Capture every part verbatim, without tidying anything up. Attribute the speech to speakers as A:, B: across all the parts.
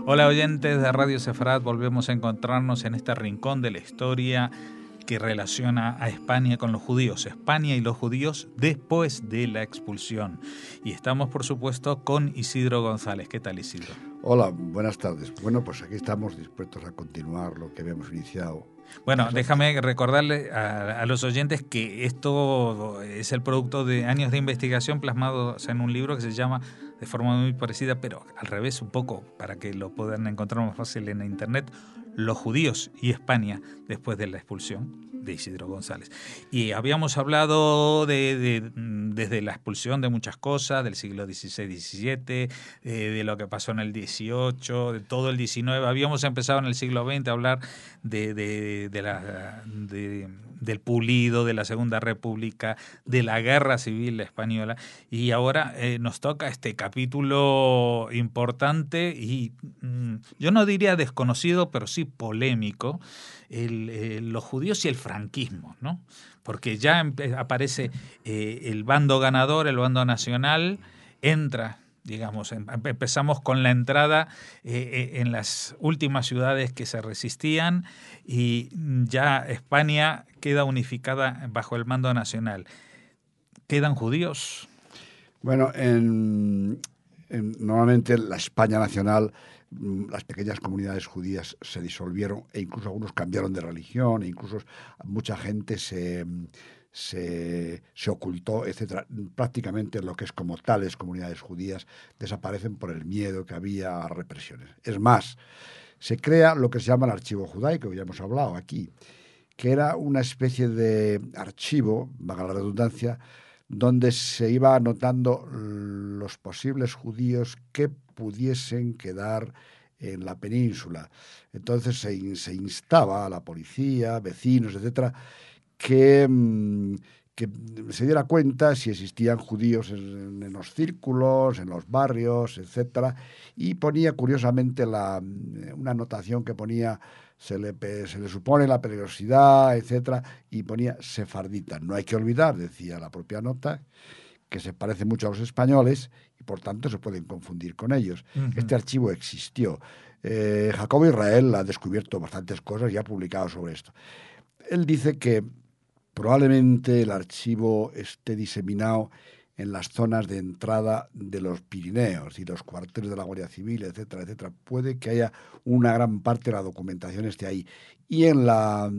A: Hola oyentes de Radio Sefarad, volvemos a encontrarnos en este rincón de la historia que relaciona a España con los judíos, España y los judíos después de la expulsión. Y estamos, por supuesto, con Isidro González. ¿Qué tal, Isidro?
B: Hola, buenas tardes. Bueno, pues aquí estamos dispuestos a continuar lo que habíamos iniciado.
A: Bueno, déjame recordarle a, a los oyentes que esto es el producto de años de investigación plasmados en un libro que se llama, de forma muy parecida, pero al revés un poco, para que lo puedan encontrar más fácil en internet, Los judíos y España después de la expulsión, de Isidro González. Y habíamos hablado de, de, desde la expulsión de muchas cosas, del siglo dieciséis diecisiete, eh, de lo que pasó en el dieciocho, de todo el diecinueve. Habíamos empezado en el siglo veinte a hablar de, de, de la, de, del pulido, de la Segunda República, de la Guerra Civil Española. Y ahora eh, nos toca este capítulo importante y mm, yo no diría desconocido, pero sí polémico, el, eh, los judíos y el franquismo, ¿no? Porque ya aparece eh, el bando ganador, el bando nacional, entra, digamos, em, empezamos con la entrada eh, en las últimas ciudades que se resistían y ya España queda unificada bajo el mando nacional. ¿Quedan judíos?
B: Bueno, en, en, normalmente la España nacional, las pequeñas comunidades judías se disolvieron e incluso algunos cambiaron de religión, e incluso mucha gente se, se, se ocultó, etcétera. Prácticamente lo que es como tales comunidades judías desaparecen por el miedo que había a represiones. Es más, se crea lo que se llama el archivo judaico, que ya hemos hablado aquí, que era una especie de archivo, valga la redundancia, donde se iba anotando los posibles judíos que pudiesen quedar en la península. Entonces se, se instaba a la policía, vecinos, etcétera, que, que se diera cuenta si existían judíos en, en los círculos, en los barrios, etcétera, y ponía curiosamente la, una anotación que ponía Se le, se le supone la peligrosidad, etcétera, y ponía sefardita. No hay que olvidar, decía la propia nota, que se parece mucho a los españoles y por tanto se pueden confundir con ellos. Uh-huh. Este archivo existió. Eh, Jacobo Israel ha descubierto bastantes cosas y ha publicado sobre esto. Él dice que probablemente el archivo esté diseminado en las zonas de entrada de los Pirineos y los cuarteles de la Guardia Civil, etcétera, etcétera. Puede que haya una gran parte de la documentación esté ahí. Y en la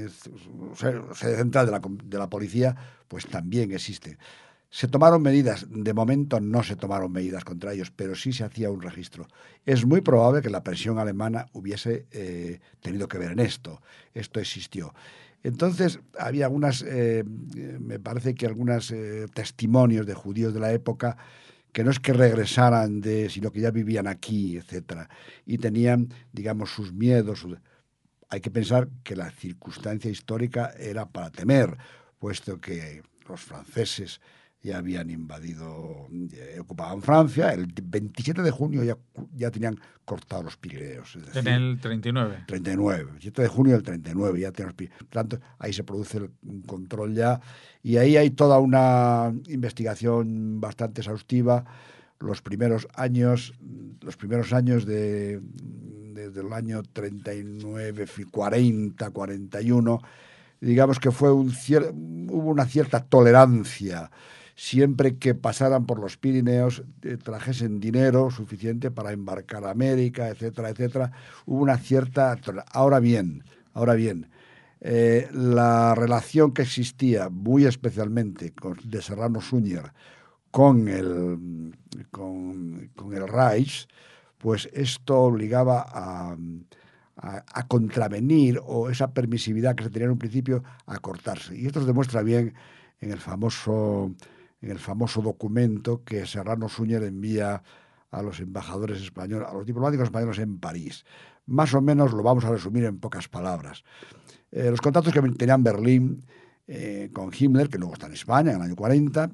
B: sede central de la, de la policía, pues también existe. Se tomaron medidas, de momento no se tomaron medidas contra ellos, pero sí se hacía un registro. Es muy probable que la presión alemana hubiese eh, tenido que ver en esto. Esto existió. Entonces, había algunas, eh, me parece que algunos eh, testimonios de judíos de la época que no es que regresaran de, sino que ya vivían aquí, etcétera, y tenían, digamos, sus miedos. Sus... Hay que pensar que la circunstancia histórica era para temer, puesto que los franceses ya habían invadido, ya ocupaban Francia, el veintisiete de junio ya, ya tenían cortado los Pirineos. Es decir,
A: en el treinta y nueve.
B: treinta y nueve, veintisiete de junio del treinta y nueve ya tenían los Pirineos. Por tanto, ahí se produce el, un control ya, y ahí hay toda una investigación bastante exhaustiva. Los primeros años, los primeros años de, desde el año treinta y nueve, cuarenta, cuarenta y uno, digamos que fue un cier- hubo una cierta tolerancia. Siempre que pasaran por los Pirineos, eh, trajesen dinero suficiente para embarcar a América, etcétera, etcétera. Hubo una cierta... Ahora bien, ahora bien, eh, la relación que existía, muy especialmente con, de Serrano Suñer con el, con, con el Reich, pues esto obligaba a, a, a contravenir, o esa permisividad que se tenía en un principio, a cortarse. Y esto se demuestra bien en el famoso... en el famoso documento que Serrano Suñer envía a los embajadores españoles, a los diplomáticos españoles en París. Más o menos lo vamos a resumir en pocas palabras. Eh, los contactos que tenían Berlín eh, con Himmler, que luego está en España en el año cuarenta,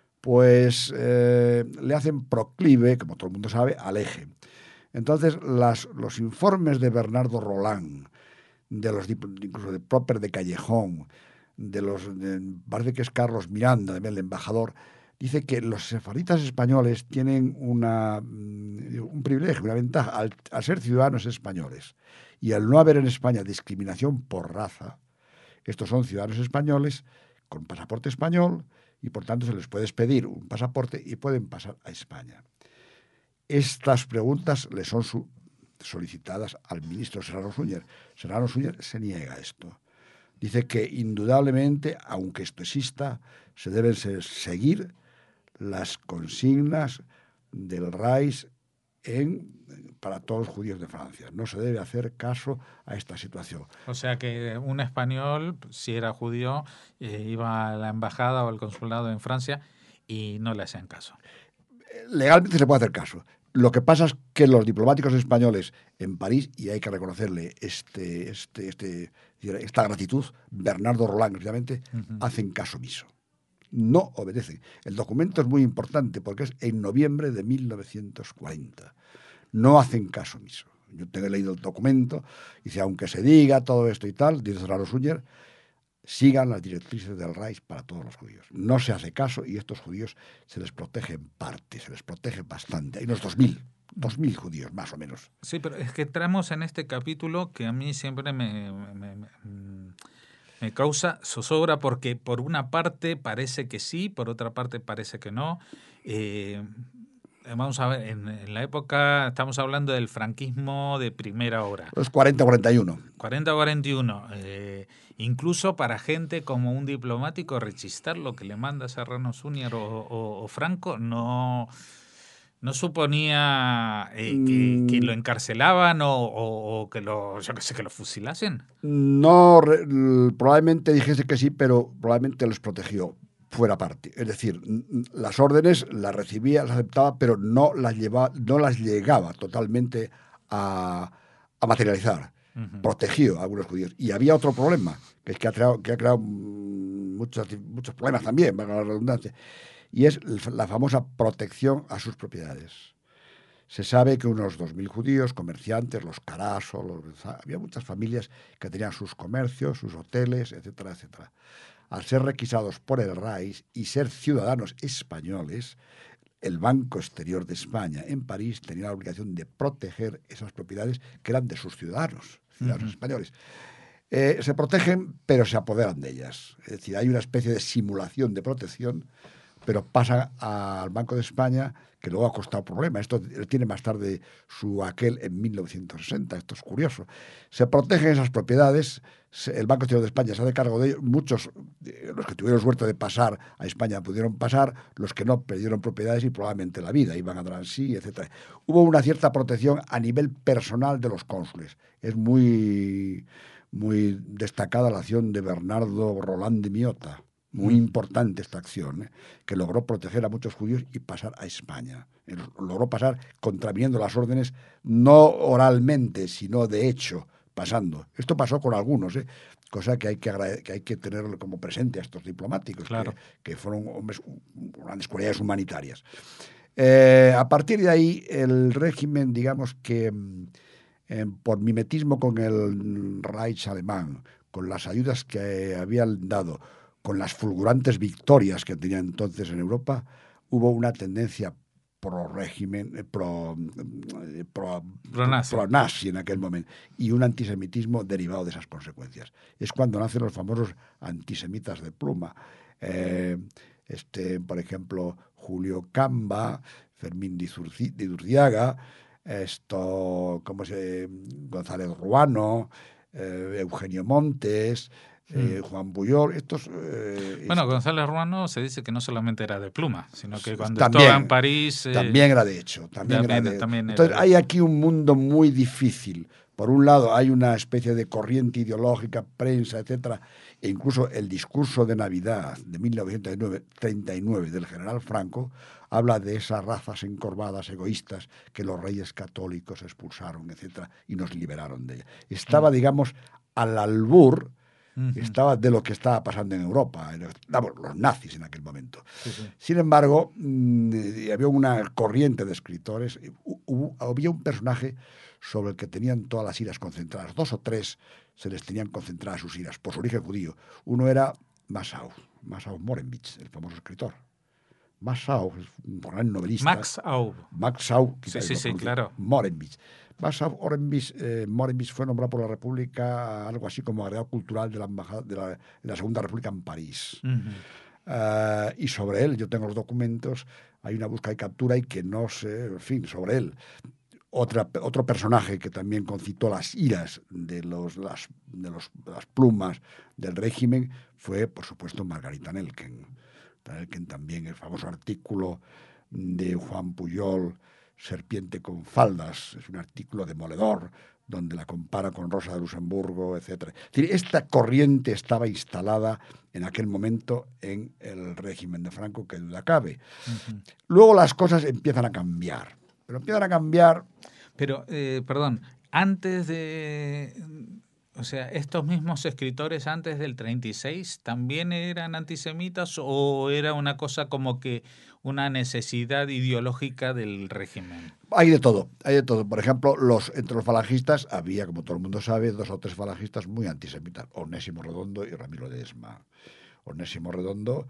B: pues eh, le hacen proclive, como todo el mundo sabe, al eje. Entonces, las, los informes de Bernardo Roland, de los incluso de Proper de Callejón, de los de, parece que es Carlos Miranda, el embajador, dice que los sefarditas españoles tienen una, un privilegio, una ventaja, al, al ser ciudadanos españoles y al no haber en España discriminación por raza. Estos son ciudadanos españoles con pasaporte español y por tanto se les puede pedir un pasaporte y pueden pasar a España. Estas preguntas le son su, solicitadas al ministro Serrano Suñer. Serrano Suñer se niega a esto. Dice que indudablemente, aunque esto exista, se deben seguir las consignas del Reich en, para todos los judíos de Francia. No se debe hacer caso a esta situación.
A: O sea que un español, si era judío, eh, iba a la embajada o al consulado en Francia y no le hacían caso.
B: Legalmente se puede hacer caso. Lo que pasa es que los diplomáticos españoles en París, y hay que reconocerle este, este, este, esta gratitud, Bernardo Roland, precisamente, uh-huh. hacen caso omiso. No obedecen. El documento es muy importante porque es en noviembre de mil novecientos cuarenta. No hacen caso omiso. Yo tengo leído el documento, dice, aunque se diga todo esto y tal, dice Serrano Suñer, sigan las directrices del Reich para todos los judíos. No se hace caso y estos judíos se les protege en parte, se les protege bastante. Hay unos dos mil, dos mil judíos más o menos.
A: Sí, pero es que entramos en este capítulo que a mí siempre me, me, me, me causa zozobra porque por una parte parece que sí, por otra parte parece que no. Eh, vamos a ver, en, en la época estamos hablando del franquismo de primera hora.
B: Los cuarenta cuarenta y uno.
A: cuarenta cuarenta y uno. Eh, incluso para gente como un diplomático, rechistar lo que le manda Serrano Suñer o, o, o Franco no, no suponía eh, que, que lo encarcelaban o, o, o que lo, yo qué sé, que lo fusilasen.
B: No, re, probablemente dijese que sí, pero probablemente los protegió. Fuera parte. Es decir, las órdenes las recibía, las aceptaba, pero no las, llevaba, no las llegaba totalmente a, a materializar. Uh-huh. Protegió a algunos judíos. Y había otro problema, que es que ha creado, que ha creado muchos, muchos problemas también, valga la redundancia, y es la famosa protección a sus propiedades. Se sabe que unos dos mil judíos, comerciantes, los Carasso, los, había muchas familias que tenían sus comercios, sus hoteles, etcétera, etcétera. Al ser requisados por el Reich y ser ciudadanos españoles, el Banco Exterior de España en París tenía la obligación de proteger esas propiedades que eran de sus ciudadanos, ciudadanos uh-huh. españoles. Eh, se protegen, pero se apoderan de ellas. Es decir, hay una especie de simulación de protección, pero pasa al Banco de España, que luego ha costado problemas. Esto tiene más tarde su aquel en mil novecientos sesenta. Esto es curioso. Se protegen esas propiedades. El Banco Exterior de España se hace cargo de ellos. Muchos, los que tuvieron suerte de pasar a España, pudieron pasar. Los que no, perdieron propiedades y probablemente la vida. Iban a Drancy, etcétera. Hubo una cierta protección a nivel personal de los cónsules. Es muy, muy destacada la acción de Bernardo Roland de Miota. Muy importante esta acción, ¿eh? Que logró proteger a muchos judíos y pasar a España. Logró pasar contraviniendo las órdenes, no oralmente, sino de hecho, pasando. Esto pasó con algunos, ¿eh? Cosa que hay que, agrade- que hay que tener como presente a estos diplomáticos,
A: claro.
B: que, que fueron hombres, grandes cualidades humanitarias. Eh, a partir de ahí, el régimen, digamos que eh, por mimetismo con el Reich alemán, con las ayudas que habían dado, con las fulgurantes victorias que tenía entonces en Europa, hubo una tendencia pro régimen, pro, pro, pro, nazi. pro nazi en aquel momento, y un antisemitismo derivado de esas consecuencias. Es cuando nacen los famosos antisemitas de pluma. Eh, este, por ejemplo, Julio Camba, Fermín de Iturriaga, esto, ¿cómo se, González Ruano, eh, Eugenio Montes, Eh, Juan Puyol, estos... Eh,
A: bueno,
B: estos.
A: González Ruano se dice que no solamente era de pluma, sino que cuando
B: también,
A: estaba en París...
B: Eh, también era de hecho. También,
A: también,
B: era de,
A: también
B: entonces
A: era
B: hay
A: de...
B: aquí un mundo muy difícil. Por un lado hay una especie de corriente ideológica, prensa, etcétera, e incluso el discurso de Navidad de mil novecientos treinta y nueve del general Franco habla de esas razas encorvadas, egoístas, que los reyes católicos expulsaron, etcétera, y nos liberaron de ella. Estaba, mm. digamos, al albur... Estaba de lo que estaba pasando en Europa, vamos, los nazis en aquel momento. Sí, sí. Sin embargo, mmm, había una corriente de escritores, hubo, había un personaje sobre el que tenían todas las iras concentradas, dos o tres se les tenían concentradas sus iras, por su origen judío. Uno era Massaw, Massaw Morenwitz, el famoso escritor. Max Aub, es un gran novelista.
A: Max Aub.
B: Max Aub,
A: Sí, sí, sí, claro.
B: Morenbich. Max Aub Morenbich, eh, Morenbich fue nombrado por la República algo así como agregado cultural de la, embajada, de la, de la Segunda República en París. Uh-huh. Uh, y sobre él, yo tengo los documentos, hay una búsqueda y captura y que no sé, en fin, sobre él. Otra, otro personaje que también concitó las iras de, los, las, de, los, de las plumas del régimen fue, por supuesto, Margarita Nelken. Nelken también, el famoso artículo de Juan Pujol, Serpiente con faldas, es un artículo demoledor, donde la compara con Rosa de Luxemburgo, etcétera. Es decir, esta corriente estaba instalada en aquel momento en el régimen de Franco, que duda cabe. Uh-huh. Luego las cosas empiezan a cambiar. Pero empiezan a cambiar.
A: Pero, eh, perdón, antes de... O sea, ¿estos mismos escritores antes del treinta y seis también eran antisemitas o era una cosa como que una necesidad ideológica del régimen?
B: Hay de todo, hay de todo. Por ejemplo, los, entre los falangistas había, como todo el mundo sabe, dos o tres falangistas muy antisemitas. Onésimo Redondo y Ramiro Ledesma. Onésimo Redondo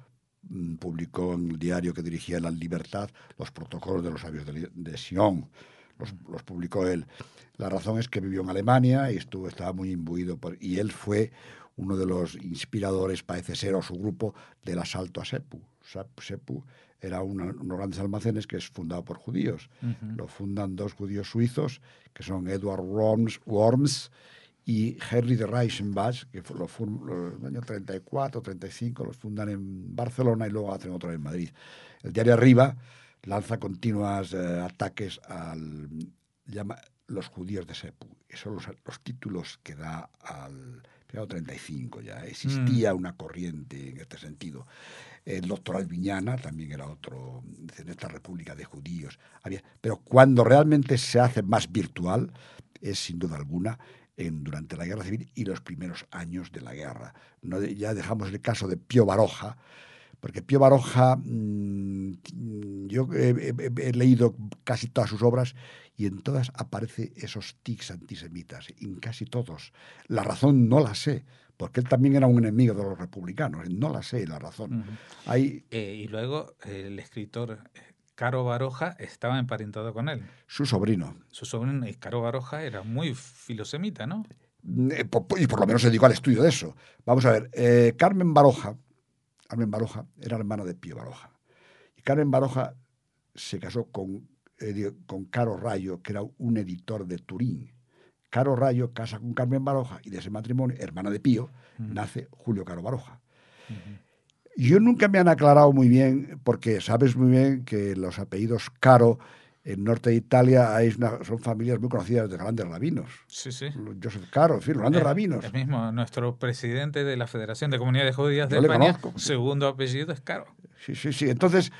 B: publicó en el diario que dirigía La Libertad los protocolos de los sabios de, de Sion, los, los publicó él. La razón es que vivió en Alemania y estuvo, estaba muy imbuido, por, y él fue uno de los inspiradores, parece ser, o su grupo, del asalto a Sepu. Sepu era una, unos grandes almacenes que es fundado por judíos. Uh-huh. Lo fundan dos judíos suizos, que son Edward Worms, Worms y Henry de Reichenbach, que lo fundan en el año treinta y cuatro, treinta y cinco, los fundan en Barcelona y luego hacen otro en Madrid. El diario Arriba lanza continuos eh, ataques al llama los judíos de Sepu. Esos son los, los títulos que da al periodo treinta y cinco ya. Existía mm. una corriente en este sentido. El doctor Albiñana también era otro, en esta república de judíos. Había, pero cuando realmente se hace más virtual es sin duda alguna En, durante la Guerra Civil y los primeros años de la guerra. No, ya dejamos el caso de Pío Baroja, porque Pío Baroja, mmm, yo he, he, he leído casi todas sus obras y en todas aparece esos tics antisemitas, en casi todos. La razón no la sé, porque él también era un enemigo de los republicanos, no la sé, la razón.
A: Uh-huh. Hay, eh, y luego eh, el escritor... Caro Baroja estaba emparentado con él.
B: Su sobrino.
A: Su sobrino, y Caro Baroja era muy filosemita, ¿no?
B: Eh, por, y por lo menos se dedicó al estudio de eso. Vamos a ver, eh, Carmen Baroja, Carmen Baroja era hermana de Pío Baroja. Y Carmen Baroja se casó con, eh, con Caro Rayo, que era un editor de Turín. Caro Rayo casa con Carmen Baroja y de ese matrimonio, hermana de Pío, uh-huh. nace Julio Caro Baroja. Uh-huh. Yo nunca me han aclarado muy bien, porque sabes muy bien que los apellidos Caro en norte de Italia hay una, son familias muy conocidas de grandes rabinos.
A: Sí, sí.
B: Joseph Caro, en fin, los grandes
A: el,
B: rabinos.
A: El mismo, nuestro presidente de la Federación de Comunidades Judías de Yo España, segundo apellido es Caro.
B: Sí, sí, sí. Entonces,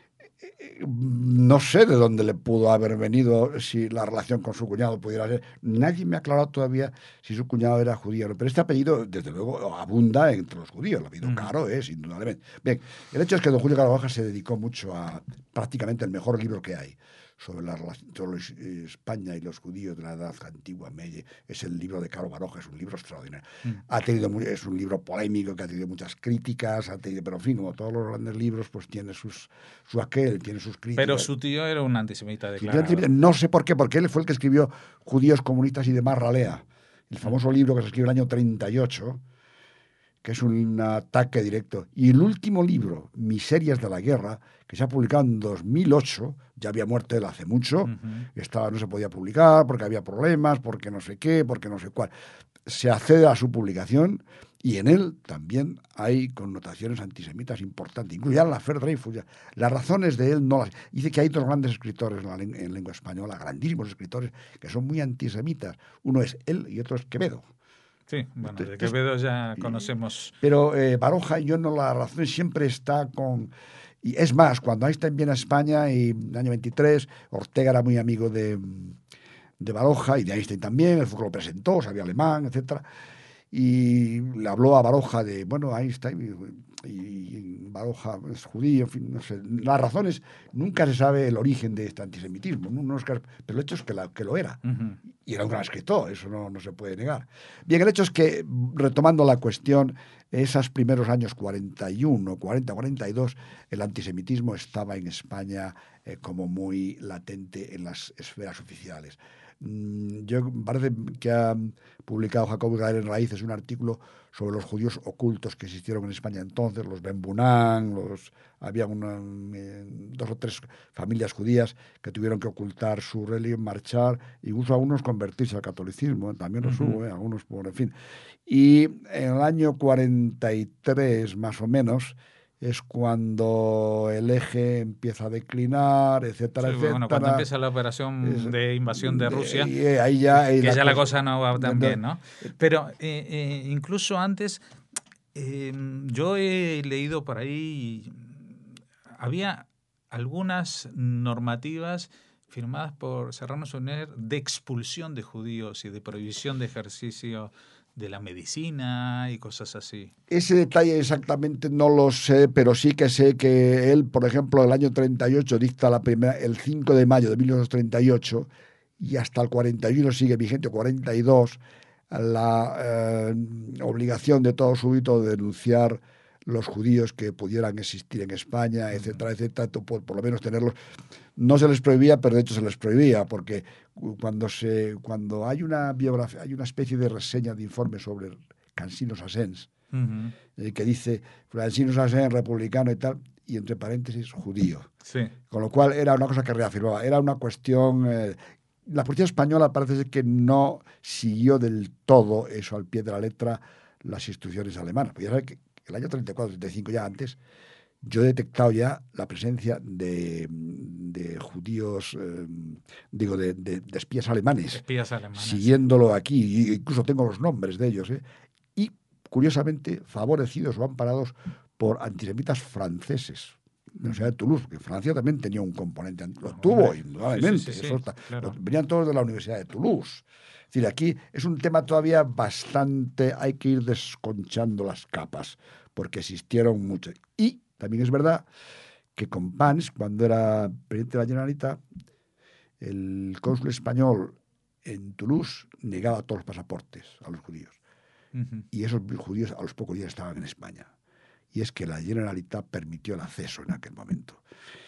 B: no sé de dónde le pudo haber venido, si la relación con su cuñado pudiera ser. Nadie me ha aclarado todavía si su cuñado era judío. Pero este apellido, desde luego, abunda entre los judíos. El apellido uh-huh. Caro es, indudablemente. Bien, el hecho es que don Julio Caro Baroja se dedicó mucho a prácticamente el mejor libro que hay sobre la relación entre España y los judíos de la Edad Antigua Media. Es el libro de Caro Baroja, es un libro extraordinario. Mm. Ha tenido, es un libro polémico que ha tenido muchas críticas, ha tenido, pero en fin, como todos los grandes libros, pues tiene sus, su aquel, tiene sus críticas.
A: Pero su tío era un antisemita declarado.
B: No sé por qué, porque él fue el que escribió Judíos, Comunistas y demás Ralea, el famoso mm. libro que se escribió en el año treinta y ocho, que es un ataque directo. Y el último libro, Miserias de la Guerra, que se ha publicado en dos mil ocho, ya había muerto él hace mucho, uh-huh. estaba, no se podía publicar porque había problemas, porque no sé qué, porque no sé cuál. Se accede a su publicación y en él también hay connotaciones antisemitas importantes. Incluso ya la Fer Dreyfus, ya, las razones de él no las... Dice que hay dos grandes escritores en, la, en lengua española, grandísimos escritores, que son muy antisemitas. Uno es él y otro es Quevedo.
A: Sí, bueno, de Quevedo ya conocemos.
B: Pero eh, Baroja, yo no, la razón siempre está con... Y es más, cuando Einstein viene a España y en el año veintitrés, Ortega era muy amigo de, de Baroja y de Einstein también, el Foucault lo presentó, sabía alemán, etcétera. Y le habló a Baroja de, bueno, Einstein y, y Baroja es judío, en fin, no sé. Las razones, nunca se sabe el origen de este antisemitismo, no, no es que, pero el hecho es que, la, que lo era. Uh-huh. Y era un gran escritor, eso no, no se puede negar. Bien, el hecho es que, retomando la cuestión, esos primeros años cuarenta y uno, cuarenta, cuarenta y dos, el antisemitismo estaba en España eh, como muy latente en las esferas oficiales. Yo parece que ha publicado Jacobo Gaer en Raíces un artículo sobre los judíos ocultos que existieron en España entonces, los Ben Bunán, los, había una, eh, dos o tres familias judías que tuvieron que ocultar su religión, marchar, incluso algunos convertirse al catolicismo, ¿eh? También los uh-huh. hubo, ¿eh? Algunos, por en fin. Y en el año cuarenta y tres, más o menos, es cuando el eje empieza a declinar, etcétera,
A: sí,
B: etcétera.
A: Bueno, cuando empieza la operación es, de invasión de Rusia,
B: y, y ahí ya, ahí
A: que
B: la
A: ya la
B: cosa,
A: cosa no va tan bien, ¿no? Pero eh, eh, incluso antes, eh, yo he leído por ahí, había algunas normativas firmadas por Serrano Suñer de expulsión de judíos y de prohibición de ejercicio de la medicina y cosas así.
B: Ese detalle exactamente no lo sé, pero sí que sé que él, por ejemplo, el año treinta y ocho dicta la primera, el cinco de mayo de mil novecientos treinta y ocho y hasta el cuarenta y uno sigue vigente, cuarenta y dos, la eh, obligación de todo súbdito de denunciar los judíos que pudieran existir en España, etcétera, etcétera, por, por lo menos tenerlos. No se les prohibía, pero de hecho se les prohibía, porque cuando se cuando hay una biografía, hay una especie de reseña de informe sobre Cansinos Asens, uh-huh. eh, que dice Cansinos Asens, republicano y tal, y entre paréntesis, judío.
A: Sí.
B: Con lo cual era una cosa que reafirmaba, era una cuestión... Eh, la policía española parece ser que no siguió del todo eso al pie de la letra las instrucciones alemanas. Porque ya sabe que el año treinta y cuatro, treinta y cinco ya antes, yo he detectado ya la presencia de, de judíos, eh, digo, de, de, de espías alemanes.
A: Espías alemanes.
B: Siguiéndolo aquí, y incluso tengo los nombres de ellos, ¿eh? Y, curiosamente, favorecidos o amparados por antisemitas franceses. De la Universidad de Toulouse, que Francia también tenía un componente, lo oh, tuvo, indudablemente. Sí, sí, sí, eso sí, está, claro. Venían todos de la Universidad de Toulouse. Es decir, aquí es un tema todavía bastante, hay que ir desconchando las capas, porque existieron muchos. Y también es verdad que con Pans, cuando era presidente de la Generalitat, el cónsul español en Toulouse negaba todos los pasaportes a los judíos. Uh-huh. Y esos judíos a los pocos días estaban en España. Y es que la Generalitat permitió el acceso en aquel momento.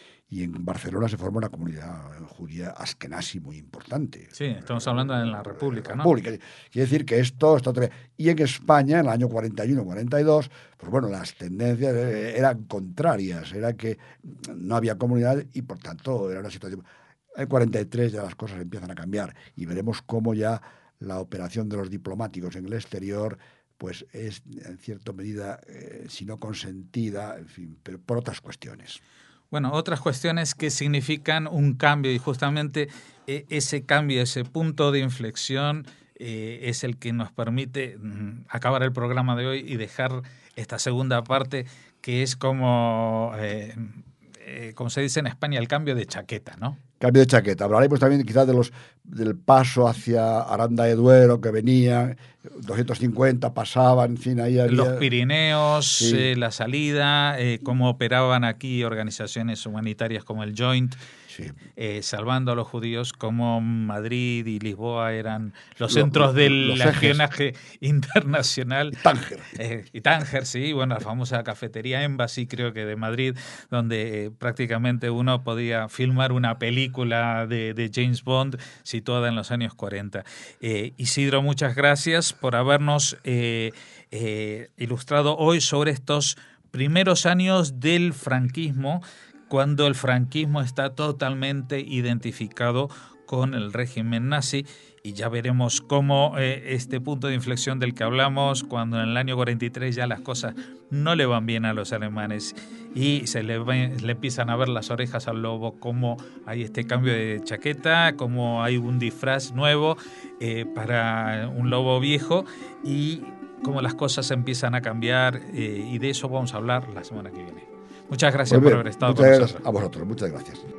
B: Y en Barcelona se formó una comunidad judía askenazi muy importante.
A: Sí, estamos hablando de la República, ¿no?
B: República. Quiere decir que esto está otra vez. Y en España, en el año cuarenta y uno, cuarenta y dos, pues bueno, las tendencias eran contrarias. Era que no había comunidad y, por tanto, era una situación... En cuarenta y tres ya las cosas empiezan a cambiar y veremos cómo ya la operación de los diplomáticos en el exterior pues es, en cierta medida, eh, si no consentida, en fin, pero por otras cuestiones.
A: Bueno, otras cuestiones que significan un cambio y justamente eh, ese cambio, ese punto de inflexión eh, es el que nos permite mm, acabar el programa de hoy y dejar esta segunda parte que es como, eh, eh, como se dice en España, el cambio de chaqueta, ¿no?
B: Cambio de chaqueta. Hablaremos también quizás de los, del paso hacia Aranda de Duero que venía, doscientos cincuenta pasaban, en fin, ahí había...
A: Los Pirineos, sí. eh, la salida, eh, cómo operaban aquí organizaciones humanitarias como el Joint, sí. eh, salvando a los judíos, como Madrid y Lisboa eran los lo, centros lo, del espionaje internacional.
B: Y Tánger.
A: Eh, y Tánger, sí, bueno, la famosa cafetería Embassy, creo que de Madrid, donde eh, prácticamente uno podía filmar una película de, de James Bond situada en los años cuarenta. Eh, Isidro, muchas gracias por habernos eh, eh, ilustrado hoy sobre estos primeros años del franquismo, cuando el franquismo está totalmente identificado con el régimen nazi, y ya veremos cómo eh, este punto de inflexión del que hablamos, cuando en el año cuarenta y tres ya las cosas no le van bien a los alemanes y se le, ve, le empiezan a ver las orejas al lobo, cómo hay este cambio de chaqueta, cómo hay un disfraz nuevo eh, para un lobo viejo y cómo las cosas empiezan a cambiar eh, y de eso vamos a hablar la semana que viene. Muchas gracias
B: Muy bien,
A: por haber estado
B: muchas
A: con
B: gracias
A: nosotros.
B: A vosotros, muchas gracias.